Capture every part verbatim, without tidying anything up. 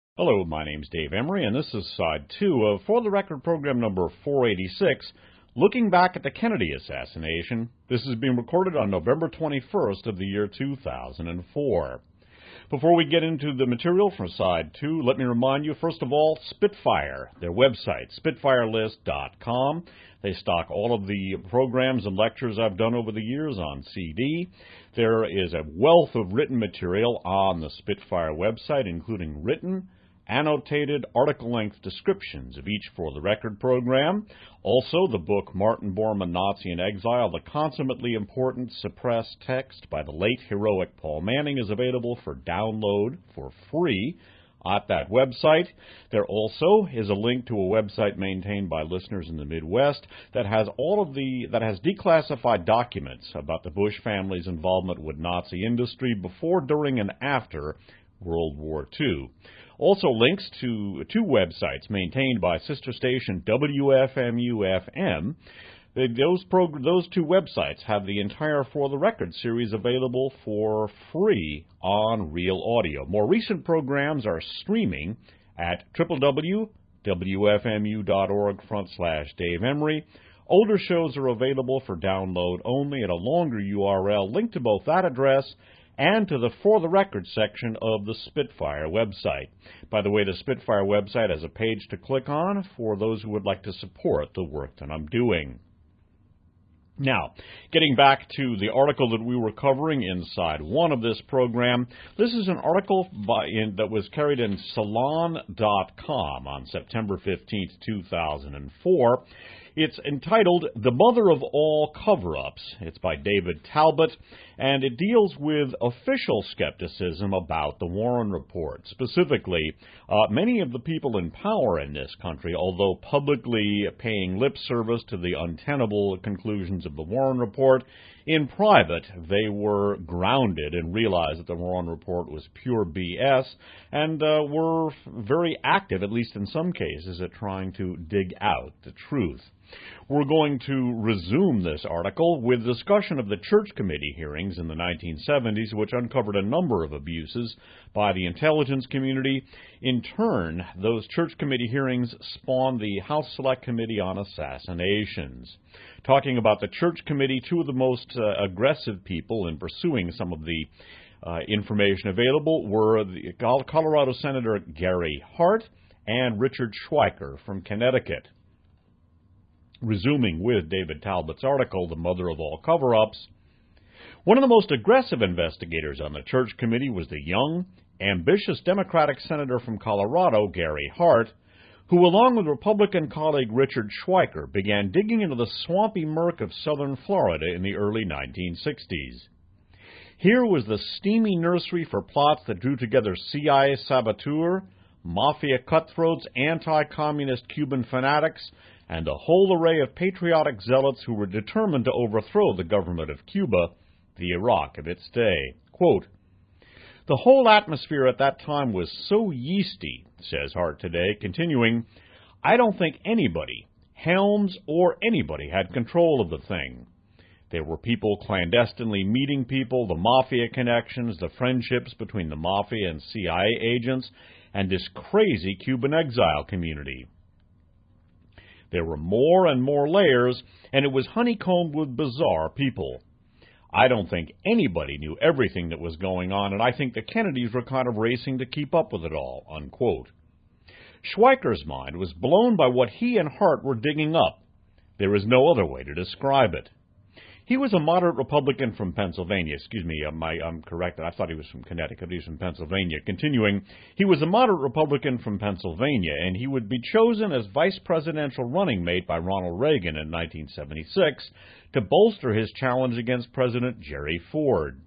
Hello, my name's Dave Emery, and this is side two of For the Record program number four eighty-six, looking back at the Kennedy assassination. This is being recorded on November twenty-first of the year two thousand four. Before we get into the material for side two, let me remind you, first of all, Spitfire, their website, spitfire list dot com. They stock all of the programs and lectures I've done over the years on C D. There is a wealth of written material on the Spitfire website, including written, annotated, article-length descriptions of each For the Record program. Also, the book Martin Bormann, Nazi in Exile, the consummately important suppressed text by the late heroic Paul Manning, is available for download for free at that website. There also is a link to a website maintained by listeners in the Midwest that has all of the that has declassified documents about the Bush family's involvement with Nazi industry before, during, and after World War Two. Also links to two websites maintained by sister station W F M U F M. Those, prog- those two websites have the entire For the Record series available for free on Real Audio. More recent programs are streaming at w w w dot w f m u dot org front slash Dave Emery. Older shows are available for download only at a longer U R L linked to both that address and to the For the Record section of the Spitfire website. By the way, the Spitfire website has a page to click on for those who would like to support the work that I'm doing. Now, getting back to the article that we were covering inside one of this program, this is an article by, in, that was carried in Salon dot com on September fifteenth, two thousand four. It's entitled The Mother of All Cover-Ups. It's by David Talbot, and it deals with official skepticism about the Warren Report. Specifically, uh, many of the people in power in this country, although publicly paying lip service to the untenable conclusions of the Warren Report, in private, they were grounded and realized that the Warren Report was pure B S and uh, were very active, at least in some cases, at trying to dig out the truth. We're going to resume this article with discussion of the Church Committee hearings in the nineteen seventies, which uncovered a number of abuses by the intelligence community. In turn, those Church Committee hearings spawned the House Select Committee on Assassinations. Talking about the Church Committee, two of the most uh, aggressive people in pursuing some of the uh, information available were the Colorado Senator Gary Hart and Richard Schweiker from Connecticut. Resuming with David Talbot's article, The Mother of All Cover-Ups, one of the most aggressive investigators on the Church Committee was the young, ambitious Democratic senator from Colorado, Gary Hart, who, along with Republican colleague Richard Schweiker, began digging into the swampy murk of southern Florida in the early nineteen sixties. Here was the steamy nursery for plots that drew together C I A saboteur, mafia cutthroats, anti-communist Cuban fanatics, and a whole array of patriotic zealots who were determined to overthrow the government of Cuba, the Iraq of its day. Quote, the whole atmosphere at that time was so yeasty, says Hart today, continuing, I don't think anybody, Helms or anybody, had control of the thing. There were people clandestinely meeting people, the mafia connections, the friendships between the mafia and C I A agents, and this crazy Cuban exile community. There were more and more layers, and it was honeycombed with bizarre people. I don't think anybody knew everything that was going on, and I think the Kennedys were kind of racing to keep up with it all, unquote. Schweiker's mind was blown by what he and Hart were digging up. There is no other way to describe it. He was a moderate Republican from Pennsylvania. Excuse me, I'm, I'm corrected. I thought he was from Connecticut. He was from Pennsylvania. Continuing, he was a moderate Republican from Pennsylvania, and he would be chosen as vice presidential running mate by Ronald Reagan in nineteen seventy-six to bolster his challenge against President Jerry Ford.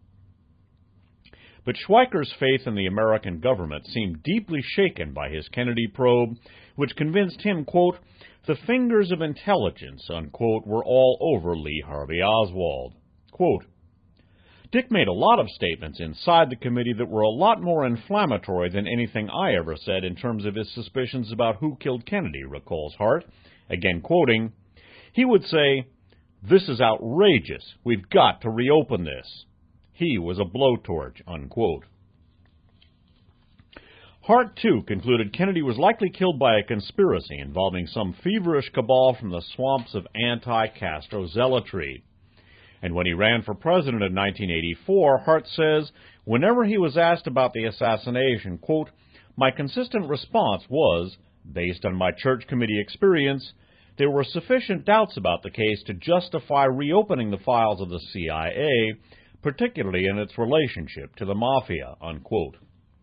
But Schweiker's faith in the American government seemed deeply shaken by his Kennedy probe, which convinced him, quote, the fingers of intelligence, unquote, were all over Lee Harvey Oswald. Quote, Dick made a lot of statements inside the committee that were a lot more inflammatory than anything I ever said in terms of his suspicions about who killed Kennedy, recalls Hart. Again quoting, he would say, this is outrageous. We've got to reopen this. He was a blowtorch, unquote. Hart, too, concluded Kennedy was likely killed by a conspiracy involving some feverish cabal from the swamps of anti-Castro zealotry. And when he ran for president in nineteen eighty-four, Hart says, whenever he was asked about the assassination, quote, my consistent response was, based on my church committee experience, there were sufficient doubts about the case to justify reopening the files of the C I A, particularly in its relationship to the Mafia, unquote.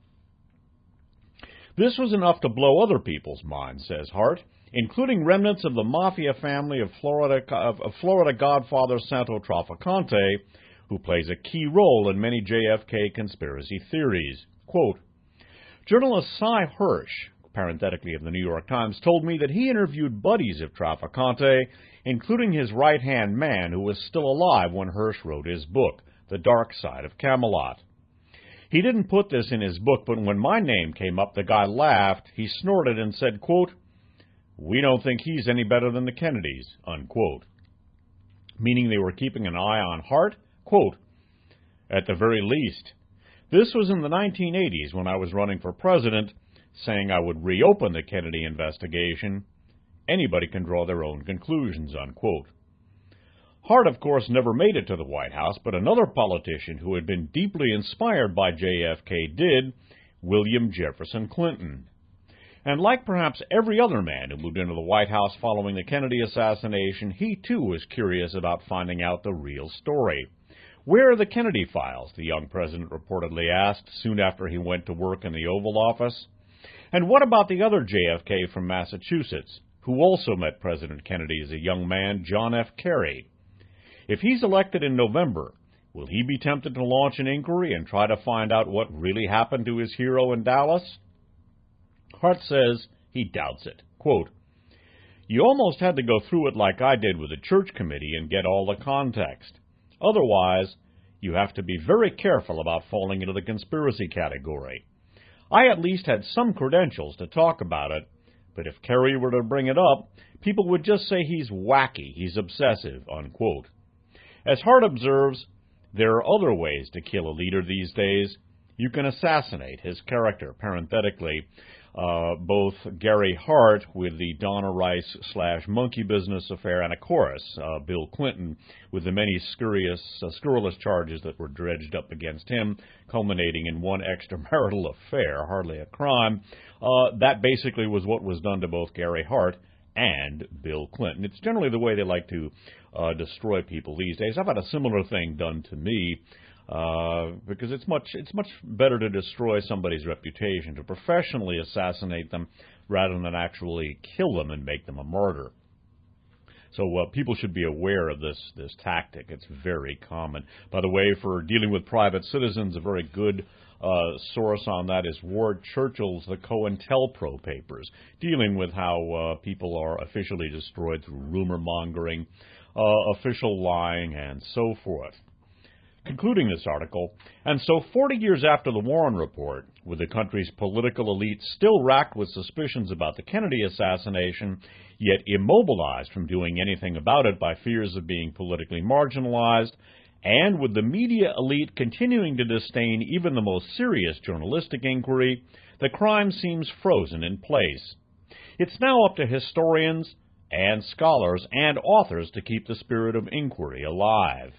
This was enough to blow other people's minds, says Hart, including remnants of the Mafia family of Florida, of, of Florida godfather Santo Trafficante, who plays a key role in many J F K conspiracy theories. Quote, journalist Cy Hirsch, parenthetically of the New York Times, told me that he interviewed buddies of Trafficante, including his right-hand man who was still alive when Hirsch wrote his book, The Dark Side of Camelot. He didn't put this in his book, but when my name came up, the guy laughed. He snorted and said, quote, we don't think he's any better than the Kennedys, unquote. Meaning they were keeping an eye on Hart? Quote, at the very least. This was in the nineteen eighties when I was running for president, saying I would reopen the Kennedy investigation. Anybody can draw their own conclusions, unquote. Hart, of course, never made it to the White House, but another politician who had been deeply inspired by J F K did, William Jefferson Clinton. And like perhaps every other man who moved into the White House following the Kennedy assassination, he too was curious about finding out the real story. Where are the Kennedy files? The young president reportedly asked soon after he went to work in the Oval Office. And what about the other J F K from Massachusetts, who also met President Kennedy as a young man, John F. Kerry? If he's elected in November, will he be tempted to launch an inquiry and try to find out what really happened to his hero in Dallas? Hart says he doubts it. Quote, you almost had to go through it like I did with the church committee and get all the context. Otherwise, you have to be very careful about falling into the conspiracy category. I at least had some credentials to talk about it, but if Kerry were to bring it up, people would just say he's wacky, he's obsessive, unquote. As Hart observes, there are other ways to kill a leader these days. You can assassinate his character, parenthetically. Uh, both Gary Hart with the Donna Rice slash monkey business affair, and of course uh, Bill Clinton with the many scurrilous, uh, scurrilous charges that were dredged up against him, culminating in one extramarital affair, hardly a crime. Uh, that basically was what was done to both Gary Hart and Bill Clinton. It's generally the way they like to uh, destroy people these days. I've had a similar thing done to me. Uh, because it's much it's much better to destroy somebody's reputation, to professionally assassinate them rather than actually kill them and make them a martyr. So uh, people should be aware of this this tactic. It's very common. By the way, for dealing with private citizens, a very good uh, source on that is Ward Churchill's The COINTELPRO papers, dealing with how uh, people are officially destroyed through rumor mongering, uh, official lying, and so forth. Concluding this article, and so forty years after the Warren Report, with the country's political elite still racked with suspicions about the Kennedy assassination, yet immobilized from doing anything about it by fears of being politically marginalized, and with the media elite continuing to disdain even the most serious journalistic inquiry, the crime seems frozen in place. It's now up to historians and scholars and authors to keep the spirit of inquiry alive.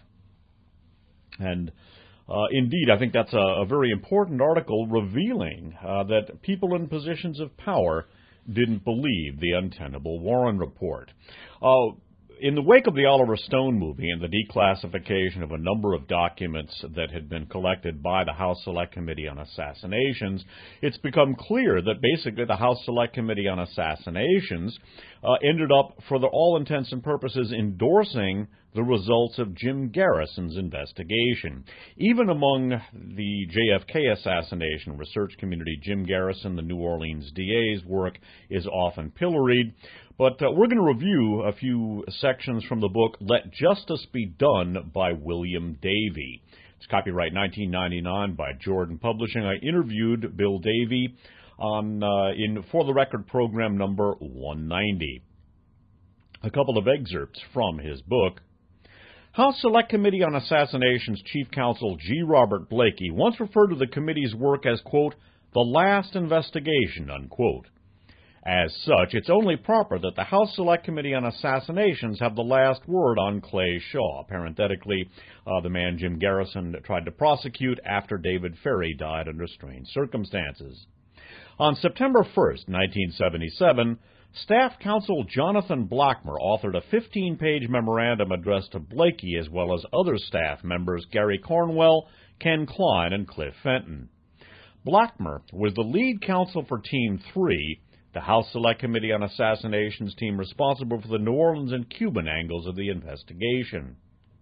And uh, indeed, I think that's a, a very important article revealing uh, that people in positions of power didn't believe the untenable Warren Report. Uh, in the wake of the Oliver Stone movie and the declassification of a number of documents that had been collected by the House Select Committee on Assassinations, it's become clear that basically the House Select Committee on Assassinations uh, ended up, for the, all intents and purposes, endorsing the results of Jim Garrison's investigation. Even among the J F K assassination research community, Jim Garrison, the New Orleans D A's work is often pilloried. But uh, we're going to review a few sections from the book Let Justice Be Done by William Davey. It's copyright nineteen ninety-nine by Jordan Publishing. I interviewed Bill Davey on uh, in For the Record program number one ninety. A couple of excerpts from his book. House Select Committee on Assassinations Chief Counsel G. Robert Blakey once referred to the committee's work as, quote, the last investigation, unquote. As such, it's only proper that the House Select Committee on Assassinations have the last word on Clay Shaw, parenthetically, uh, the man Jim Garrison tried to prosecute after David Ferrie died under strange circumstances. On September first, nineteen seventy-seven, Staff Counsel Jonathan Blackmer authored a fifteen-page memorandum addressed to Blakey as well as other staff members Gary Cornwell, Ken Klein, and Cliff Fenton. Blackmer was the lead counsel for Team three, the House Select Committee on Assassinations team responsible for the New Orleans and Cuban angles of the investigation.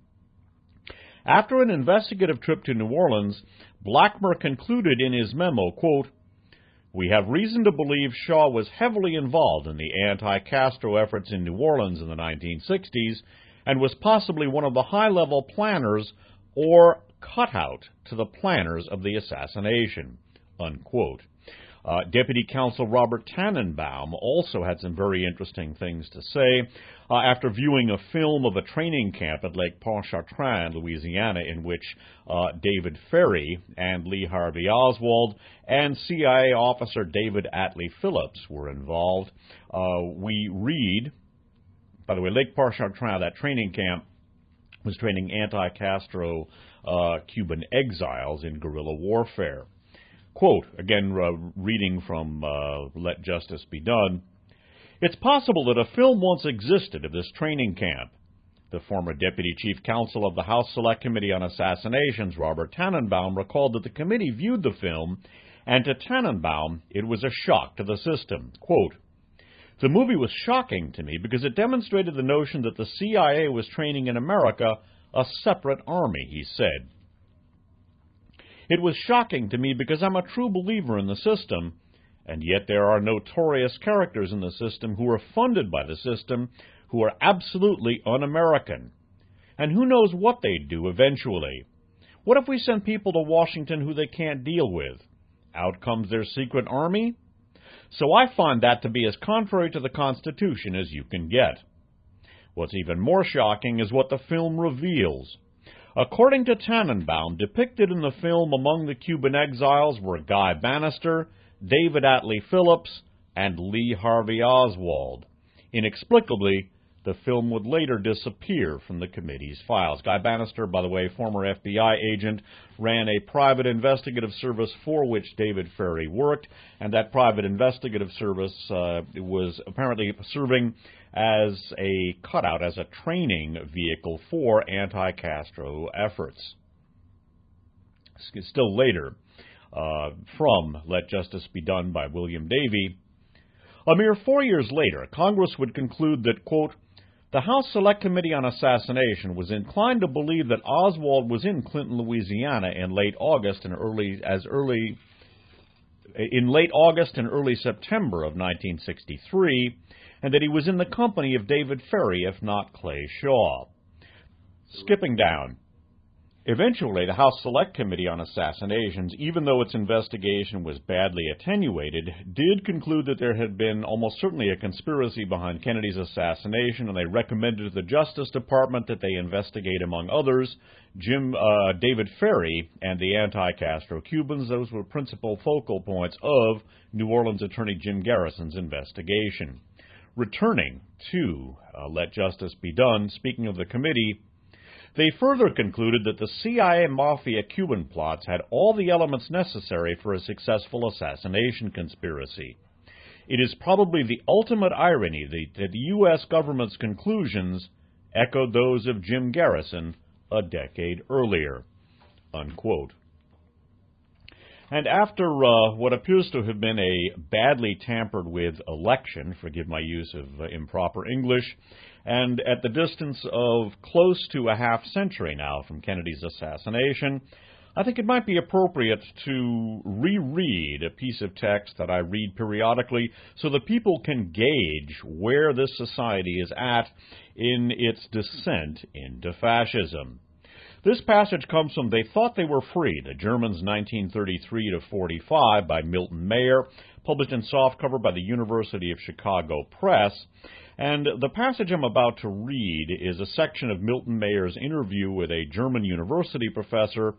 After an investigative trip to New Orleans, Blackmer concluded in his memo, quote, "We have reason to believe Shaw was heavily involved in the anti-Castro efforts in New Orleans in the nineteen sixties and was possibly one of the high-level planners or cutout to the planners of the assassination," unquote. Uh, Deputy Counsel Robert Tannenbaum also had some very interesting things to say uh, after viewing a film of a training camp at Lake Pontchartrain, Louisiana, in which uh, David Ferrie and Lee Harvey Oswald and C I A officer David Atlee Phillips were involved. Uh, we read, by the way, Lake Pontchartrain, that training camp, was training anti-Castro uh, Cuban exiles in guerrilla warfare. Quote, again uh, reading from uh, Let Justice Be Done, "It's possible that a film once existed of this training camp." The former Deputy Chief Counsel of the House Select Committee on Assassinations, Robert Tannenbaum, recalled that the committee viewed the film, and to Tannenbaum, it was a shock to the system. Quote, "The movie was shocking to me because it demonstrated the notion that the C I A was training in America a separate army," he said. "It was shocking to me because I'm a true believer in the system, and yet there are notorious characters in the system who are funded by the system who are absolutely un-American. And who knows what they'd do eventually? What if we send people to Washington who they can't deal with? Out comes their secret army? So I find that to be as contrary to the Constitution as you can get. What's even more shocking is what the film reveals. According to Tannenbaum, depicted in the film among the Cuban exiles were Guy Bannister, David Atlee Phillips, and Lee Harvey Oswald. Inexplicably, the film would later disappear from the committee's files. Guy Bannister, by the way, former F B I agent, ran a private investigative service for which David Ferrie worked, and that private investigative service uh, was apparently serving as a cutout, as a training vehicle for anti-Castro efforts. Still later, uh, from Let Justice Be Done by William Davey, a mere four years later, Congress would conclude that, quote, "The House Select Committee on Assassination was inclined to believe that Oswald was in Clinton, Louisiana in late August and early as early in late August and early September of nineteen sixty-three, and that he was in the company of David Ferrie, if not Clay Shaw." Skipping down. Eventually, the House Select Committee on Assassinations, even though its investigation was badly attenuated, did conclude that there had been almost certainly a conspiracy behind Kennedy's assassination, and they recommended to the Justice Department that they investigate, among others, Jim uh, David Ferrie and the anti-Castro Cubans. Those were principal focal points of New Orleans Attorney Jim Garrison's investigation. Returning to uh, Let Justice Be Done, speaking of the committee, they further concluded that the C I A Mafia Cuban plots had all the elements necessary for a successful assassination conspiracy. It is probably the ultimate irony that the U S government's conclusions echoed those of Jim Garrison a decade earlier, unquote. And after uh, what appears to have been a badly tampered-with election, forgive my use of uh, improper English, and at the distance of close to a half century now from Kennedy's assassination, I think it might be appropriate to reread a piece of text that I read periodically so that people can gauge where this society is at in its descent into fascism. This passage comes from They Thought They Were Free, the Germans nineteen thirty-three to forty-five by Milton Mayer, published in softcover by the University of Chicago Press. And the passage I'm about to read is a section of Milton Mayer's interview with a German university professor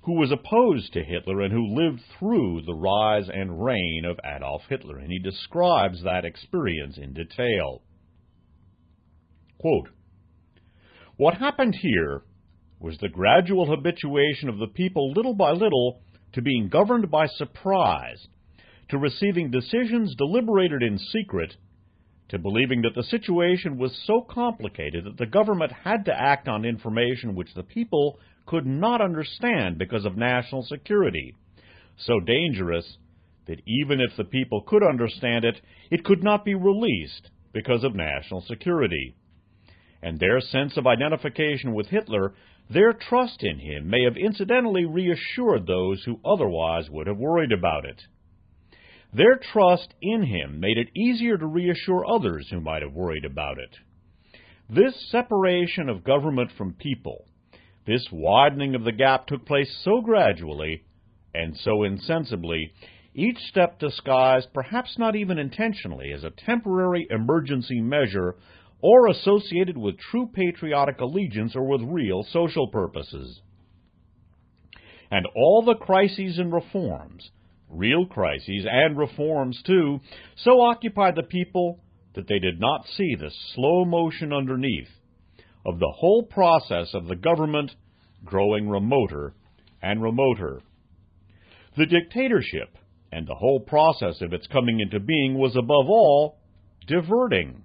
who was opposed to Hitler and who lived through the rise and reign of Adolf Hitler, and he describes that experience in detail. Quote, "What happened here was the gradual habituation of the people little by little to being governed by surprise, to receiving decisions deliberated in secret, to believing that the situation was so complicated that the government had to act on information which the people could not understand because of national security, so dangerous that even if the people could understand it, it could not be released because of national security. And their sense of identification with Hitler, their trust in him, may have incidentally reassured those who otherwise would have worried about it. Their trust in him made it easier to reassure others who might have worried about it. This separation of government from people, this widening of the gap took place so gradually and so insensibly, each step disguised, perhaps not even intentionally, as a temporary emergency measure or associated with true patriotic allegiance or with real social purposes. And all the crises and reforms, real crises and reforms too, so occupied the people that they did not see the slow motion underneath of the whole process of the government growing remoter and remoter. The dictatorship and the whole process of its coming into being was above all diverting.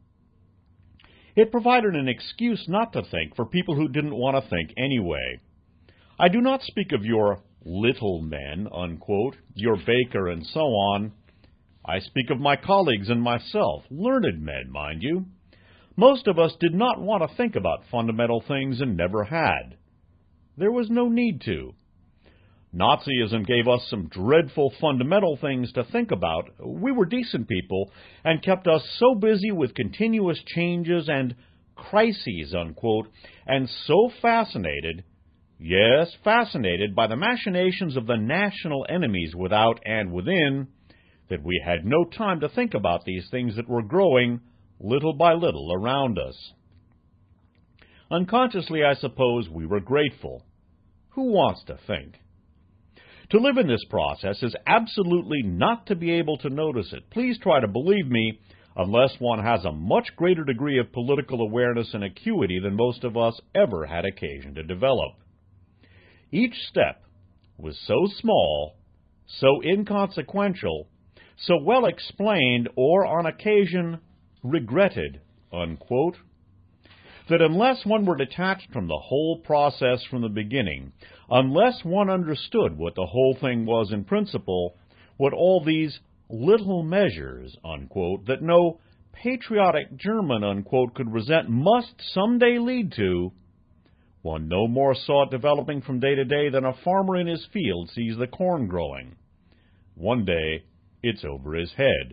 It provided an excuse not to think for people who didn't want to think anyway. I do not speak of your little men, unquote, your Baker and so on. I speak of my colleagues and myself, learned men, mind you. Most of us did not want to think about fundamental things and never had. There was no need to. Nazism gave us some dreadful fundamental things to think about. We were decent people and kept us so busy with continuous changes and crises, unquote, and so fascinated, yes, fascinated by the machinations of the national enemies without and within, that we had no time to think about these things that were growing little by little around us. Unconsciously, I suppose, we were grateful. Who wants to think? To live in this process is absolutely not to be able to notice it. Please try to believe me, unless one has a much greater degree of political awareness and acuity than most of us ever had occasion to develop. Each step was so small, so inconsequential, so well explained, or on occasion regretted, unquote, that unless one were detached from the whole process from the beginning, unless one understood what the whole thing was in principle, what all these little measures, unquote, that no patriotic German, unquote, could resent must someday lead to, one no more saw it developing from day to day than a farmer in his field sees the corn growing. One day, it's over his head.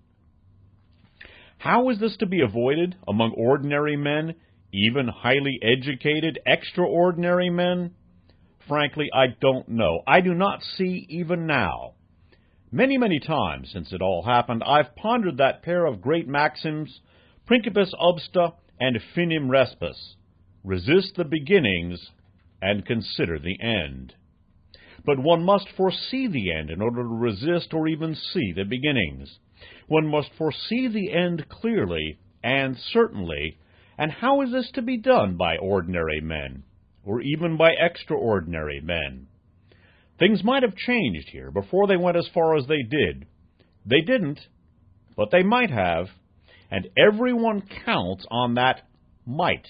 How is this to be avoided among ordinary men, even highly educated, extraordinary men? Frankly, I don't know. I do not see even now. Many, many times since it all happened, I've pondered that pair of great maxims, Principis obsta and Finim respis. Resist the beginnings and consider the end. But one must foresee the end in order to resist or even see the beginnings. One must foresee the end clearly and certainly. And how is this to be done by ordinary men, or even by extraordinary men? Things might have changed here before they went as far as they did. They didn't, but they might have, and everyone counts on that might.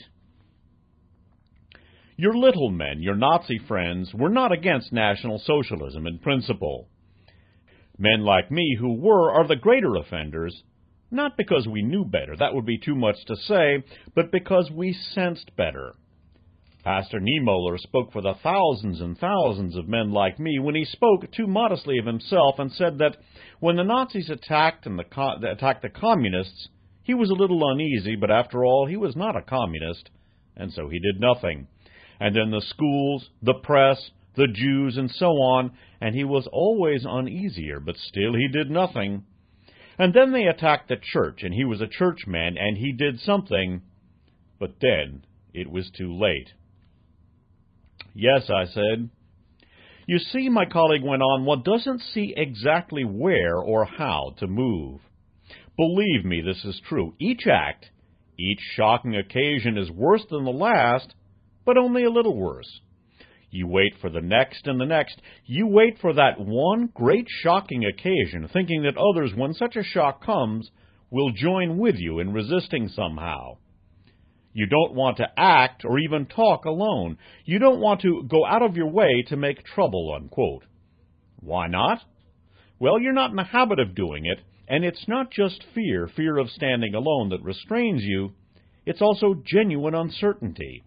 Your little men, your Nazi friends, were not against National Socialism in principle. Men like me who were are the greater offenders, not because we knew better, that would be too much to say, but because we sensed better. Pastor Niemöller spoke for the thousands and thousands of men like me when he spoke too modestly of himself and said that when the Nazis attacked and the co- attacked the communists, he was a little uneasy, but after all, he was not a communist, and so he did nothing. And then the schools, the press, the Jews, and so on, and he was always uneasier, but still he did nothing. And then they attacked the church, and he was a churchman, and he did something, but then it was too late. Yes, I said, You see, my colleague went on, one doesn't see exactly where or how to move. Believe me, this is true. Each act, each shocking occasion is worse than the last, but only a little worse. You wait for the next and the next. You wait for that one great shocking occasion, thinking that others, when such a shock comes, will join with you in resisting somehow. You don't want to act or even talk alone. You don't want to go out of your way to make trouble, unquote. Why not? Well, you're not in the habit of doing it, and it's not just fear, fear of standing alone, that restrains you. It's also genuine uncertainty.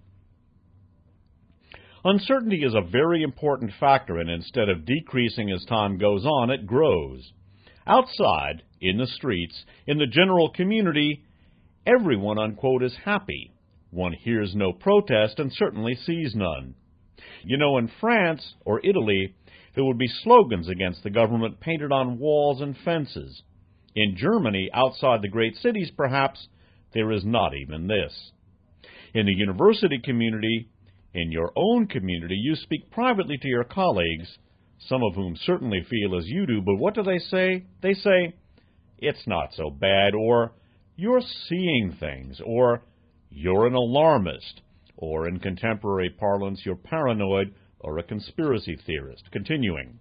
Uncertainty is a very important factor, and instead of decreasing as time goes on, it grows. Outside, in the streets, in the general community, everyone, unquote, is happy. One hears no protest and certainly sees none. You know, in France or Italy, there would be slogans against the government painted on walls and fences. In Germany, outside the great cities, perhaps, there is not even this. In the university community, in your own community, you speak privately to your colleagues, some of whom certainly feel as you do, but what do they say? They say, "It's not so bad," or "You're seeing things," or "You're an alarmist," or in contemporary parlance, "You're paranoid," or a conspiracy theorist. Continuing.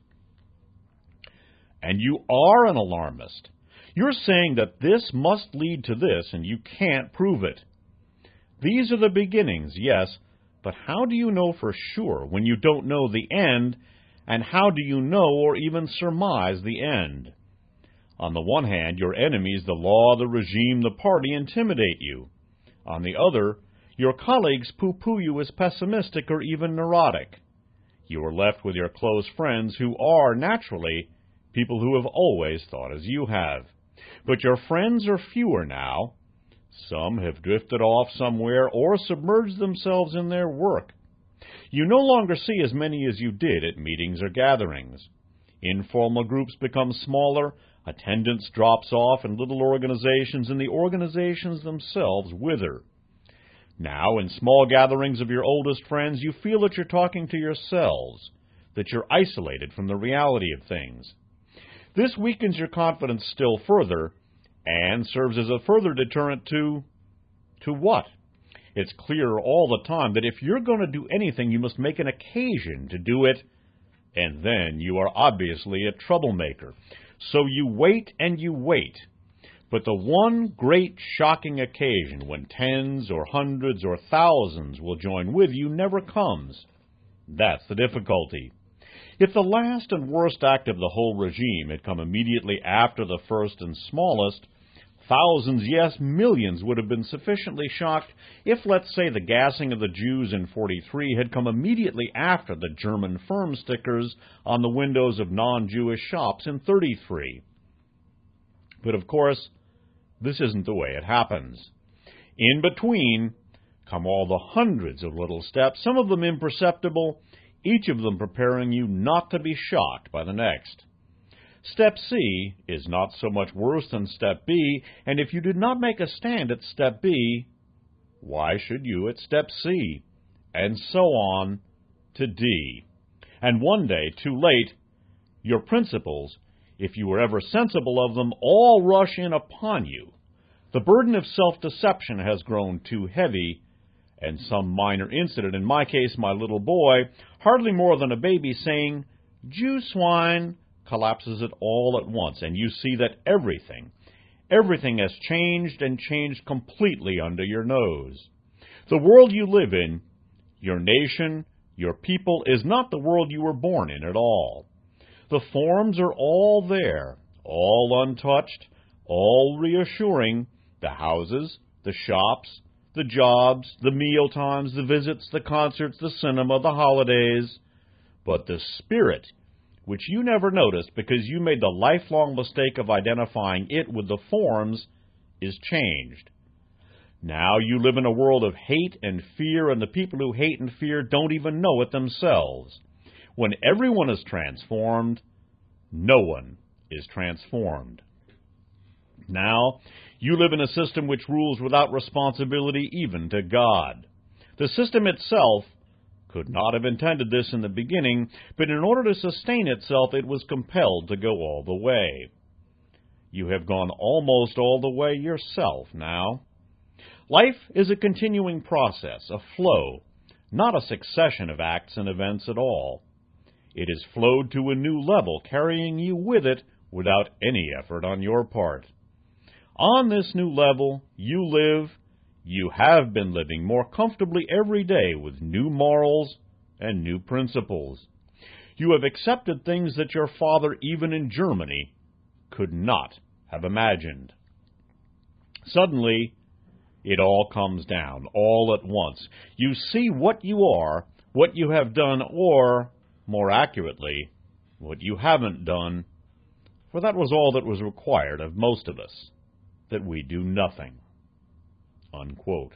And you are an alarmist. You're saying that this must lead to this, and you can't prove it. These are the beginnings, yes, but how do you know for sure when you don't know the end, and how do you know or even surmise the end? On the one hand, your enemies, the law, the regime, the party, intimidate you. On the other, your colleagues pooh-pooh you as pessimistic or even neurotic. You are left with your close friends who are, naturally, people who have always thought as you have. But your friends are fewer now. Some have drifted off somewhere or submerged themselves in their work. You no longer see as many as you did at meetings or gatherings. Informal groups become smaller, attendance drops off in little organizations, and the organizations themselves wither. Now, in small gatherings of your oldest friends, you feel that you're talking to yourselves, that you're isolated from the reality of things. This weakens your confidence still further, and serves as a further deterrent to, to what? It's clear all the time that if you're going to do anything, you must make an occasion to do it, and then you are obviously a troublemaker. So you wait and you wait. But the one great shocking occasion when tens or hundreds or thousands will join with you never comes. That's the difficulty. If the last and worst act of the whole regime had come immediately after the first and smallest, thousands, yes, millions would have been sufficiently shocked if, let's say, the gassing of the Jews in forty-three had come immediately after the German firm stickers on the windows of non-Jewish shops in thirty-three. But, of course, this isn't the way it happens. In between come all the hundreds of little steps, some of them imperceptible, each of them preparing you not to be shocked by the next. Step C is not so much worse than Step B, and if you did not make a stand at Step B, why should you at Step C? And so on to D. And one day, too late, your principles, if you were ever sensible of them, all rush in upon you. The burden of self-deception has grown too heavy, and some minor incident, in my case my little boy, hardly more than a baby saying, "Jew swine," collapses it all at once, and you see that everything, everything has changed and changed completely under your nose. The world you live in, your nation, your people, is not the world you were born in at all. The forms are all there, all untouched, all reassuring, the houses, the shops, the jobs, the meal times, the visits, the concerts, the cinema, the holidays. But the spirit, which you never noticed because you made the lifelong mistake of identifying it with the forms, is changed. Now you live in a world of hate and fear, and the people who hate and fear don't even know it themselves. When everyone is transformed, no one is transformed. Now, you live in a system which rules without responsibility even to God. The system itself could not have intended this in the beginning, but in order to sustain itself, it was compelled to go all the way. You have gone almost all the way yourself now. Life is a continuing process, a flow, not a succession of acts and events at all. It has flowed to a new level, carrying you with it without any effort on your part. On this new level, you live, you have been living more comfortably every day with new morals and new principles. You have accepted things that your father, even in Germany, could not have imagined. Suddenly, it all comes down, all at once. You see what you are, what you have done, or, more accurately, what you haven't done, for that was all that was required of most of us, that we do nothing. Unquote.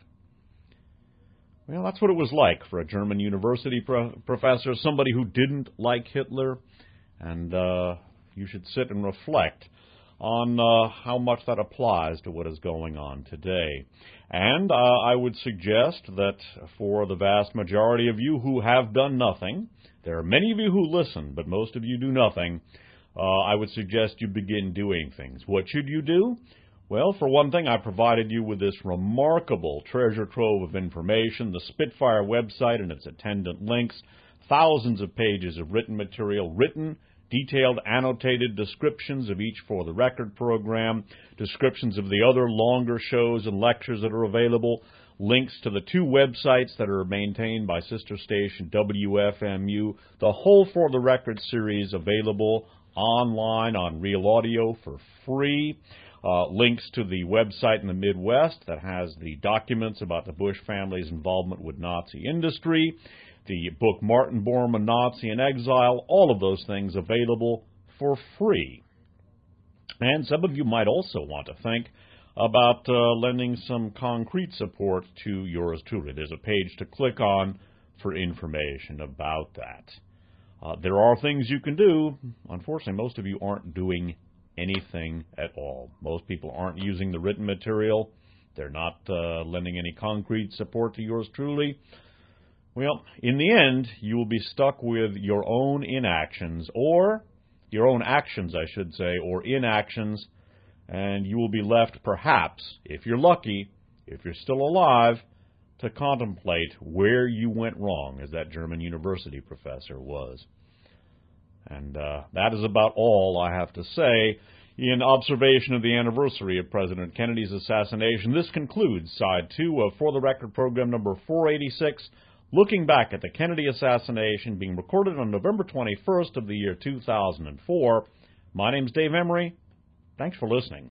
Well, that's what it was like for a German university pro- professor, somebody who didn't like Hitler, and uh, you should sit and reflect on uh, how much that applies to what is going on today. And uh, I would suggest that for the vast majority of you who have done nothing, there are many of you who listen, but most of you do nothing, uh, I would suggest you begin doing things. What should you do? Well, for one thing, I provided you with this remarkable treasure trove of information, the Spitfire website and its attendant links, thousands of pages of written material, written, detailed, annotated descriptions of each For the Record program, descriptions of the other longer shows and lectures that are available, links to the two websites that are maintained by sister station W F M U, the whole For the Record series available online on Real Audio for free. Uh, links to the website in the Midwest that has the documents about the Bush family's involvement with Nazi industry, the book Martin Bormann, Nazi in Exile, all of those things available for free. And some of you might also want to think about uh, lending some concrete support to yours truly. There's a page to click on for information about that. Uh, there are things you can do. Unfortunately, most of you aren't doing anything at all. Most people aren't using the written material. They're not uh, lending any concrete support to yours truly. Well, in the end, you will be stuck with your own inactions, or your own actions, I should say, or inactions, and you will be left, perhaps, if you're lucky, if you're still alive, to contemplate where you went wrong, as that German university professor was. And uh, that is about all I have to say in observation of the anniversary of President Kennedy's assassination. This concludes Side two of For the Record program number four eighty-six, looking back at the Kennedy assassination, being recorded on November twenty-first of the year two thousand four. My name's Dave Emery. Thanks for listening.